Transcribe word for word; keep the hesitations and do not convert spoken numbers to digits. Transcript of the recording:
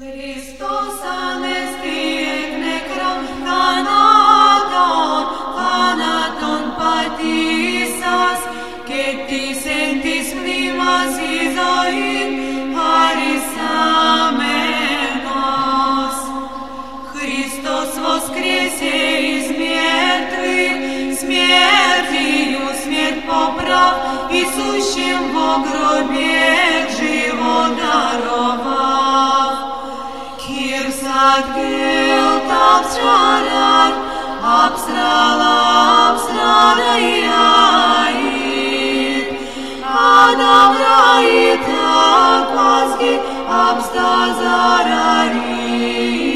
Χριστός ανέστη εκ νεκρών, θανάτων, θάνατον πατήσας, και της εν της μνήμας η ζωήν χαρισάμενος. Χριστός воскресе из мертвых, смертью смерть поправ, и сущим во гробе живот даровав. Кирсат гелт абстралар, абстрала, абстрала яит, адавраит аквазги, абстазарари.